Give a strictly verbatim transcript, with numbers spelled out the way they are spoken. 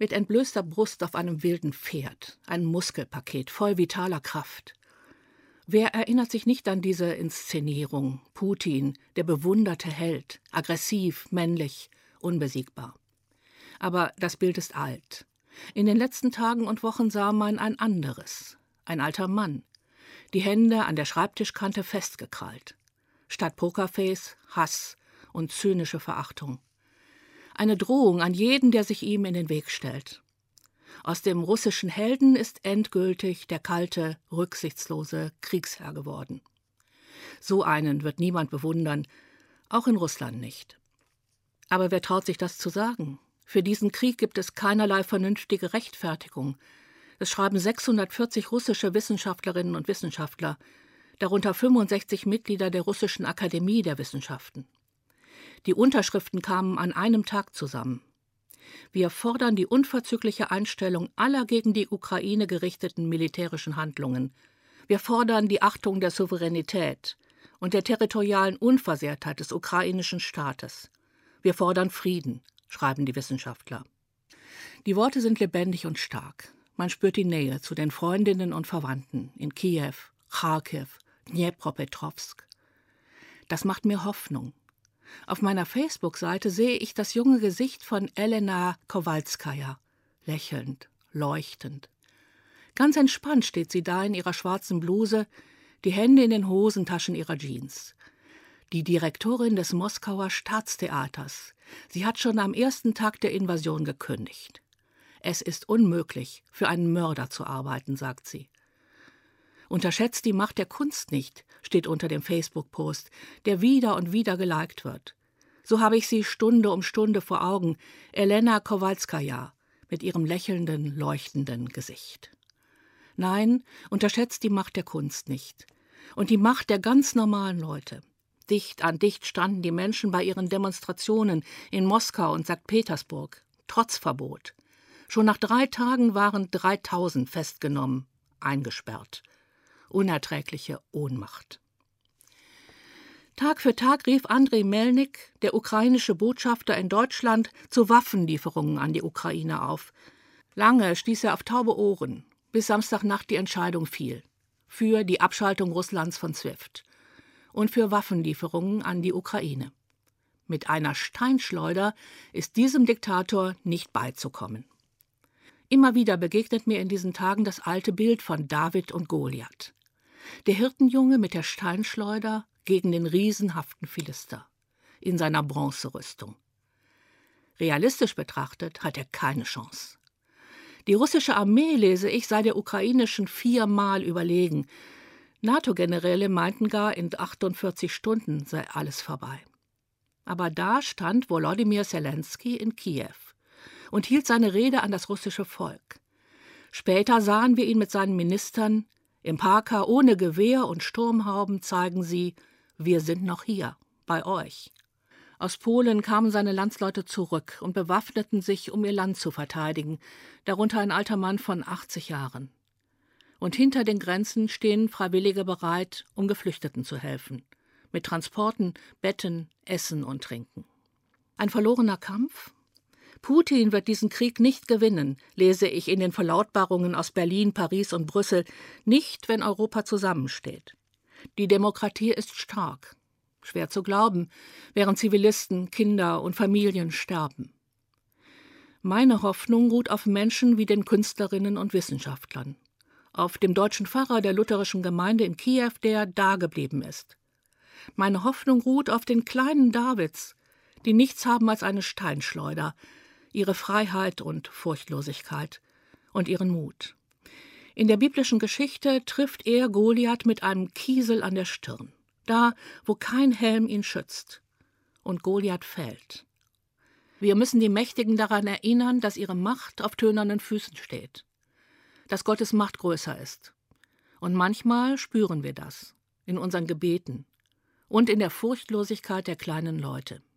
Mit entblößter Brust auf einem wilden Pferd, ein Muskelpaket voll vitaler Kraft. Wer erinnert sich nicht an diese Inszenierung? Putin, der bewunderte Held, aggressiv, männlich, unbesiegbar. Aber das Bild ist alt. In den letzten Tagen und Wochen sah man ein anderes. Ein alter Mann. Die Hände an der Schreibtischkante festgekrallt. Statt Pokerface, Hass und zynische Verachtung. Eine Drohung an jeden, der sich ihm in den Weg stellt. Aus dem russischen Helden ist endgültig der kalte, rücksichtslose Kriegsherr geworden. So einen wird niemand bewundern, auch in Russland nicht. Aber wer traut sich das zu sagen? Für diesen Krieg gibt es keinerlei vernünftige Rechtfertigung. Es schreiben sechshundertvierzig russische Wissenschaftlerinnen und Wissenschaftler, darunter fünfundsechzig Mitglieder der Russischen Akademie der Wissenschaften. Die Unterschriften kamen an einem Tag zusammen. Wir fordern die unverzügliche Einstellung aller gegen die Ukraine gerichteten militärischen Handlungen. Wir fordern die Achtung der Souveränität und der territorialen Unversehrtheit des ukrainischen Staates. Wir fordern Frieden, schreiben die Wissenschaftler. Die Worte sind lebendig und stark. Man spürt die Nähe zu den Freundinnen und Verwandten in Kiew, Charkiw, Dnipropetrovsk. Das macht mir Hoffnung. Auf meiner Facebook-Seite sehe ich das junge Gesicht von Elena Kowalskaja, lächelnd, leuchtend. Ganz entspannt steht sie da in ihrer schwarzen Bluse, die Hände in den Hosentaschen ihrer Jeans. Die Direktorin des Moskauer Staatstheaters. Sie hat schon am ersten Tag der Invasion gekündigt. Es ist unmöglich, für einen Mörder zu arbeiten, sagt sie. Unterschätzt die Macht der Kunst nicht, steht unter dem Facebook-Post, der wieder und wieder geliked wird. So habe ich sie Stunde um Stunde vor Augen, Elena Kowalskaja, mit ihrem lächelnden, leuchtenden Gesicht. Nein, unterschätzt die Macht der Kunst nicht. Und die Macht der ganz normalen Leute. Dicht an dicht standen die Menschen bei ihren Demonstrationen in Moskau und Sankt Petersburg, trotz Verbot. Schon nach drei Tagen waren dreitausend festgenommen, eingesperrt. Unerträgliche Ohnmacht. Tag für Tag rief Andrei Melnik, der ukrainische Botschafter in Deutschland, zu Waffenlieferungen an die Ukraine auf. Lange stieß er auf taube Ohren, bis Samstagnacht die Entscheidung fiel. Für die Abschaltung Russlands von SWIFT. Und für Waffenlieferungen an die Ukraine. Mit einer Steinschleuder ist diesem Diktator nicht beizukommen. Immer wieder begegnet mir in diesen Tagen das alte Bild von David und Goliath. Der Hirtenjunge mit der Steinschleuder gegen den riesenhaften Philister in seiner Bronzerüstung. Realistisch betrachtet hat er keine Chance. Die russische Armee, lese ich, sei der ukrainischen viermal überlegen. NATO-Generäle meinten gar, in achtundvierzig Stunden sei alles vorbei. Aber da stand Volodymyr Zelensky in Kiew und hielt seine Rede an das russische Volk. Später sahen wir ihn mit seinen Ministern. Im Parker ohne Gewehr und Sturmhauben zeigen sie, wir sind noch hier, bei euch. Aus Polen kamen seine Landsleute zurück und bewaffneten sich, um ihr Land zu verteidigen, darunter ein alter Mann von achtzig Jahren. Und hinter den Grenzen stehen Freiwillige bereit, um Geflüchteten zu helfen. Mit Transporten, Betten, Essen und Trinken. Ein verlorener Kampf? Putin wird diesen Krieg nicht gewinnen, lese ich in den Verlautbarungen aus Berlin, Paris und Brüssel, nicht, wenn Europa zusammensteht. Die Demokratie ist stark. Schwer zu glauben, während Zivilisten, Kinder und Familien sterben. Meine Hoffnung ruht auf Menschen wie den Künstlerinnen und Wissenschaftlern. Auf dem deutschen Pfarrer der lutherischen Gemeinde in Kiew, der dageblieben ist. Meine Hoffnung ruht auf den kleinen Davids, die nichts haben als eine Steinschleuder, ihre Freiheit und Furchtlosigkeit und ihren Mut. In der biblischen Geschichte trifft er Goliath mit einem Kiesel an der Stirn, da, wo kein Helm ihn schützt. Und Goliath fällt. Wir müssen die Mächtigen daran erinnern, dass ihre Macht auf tönernen Füßen steht, dass Gottes Macht größer ist. Und manchmal spüren wir das in unseren Gebeten und in der Furchtlosigkeit der kleinen Leute.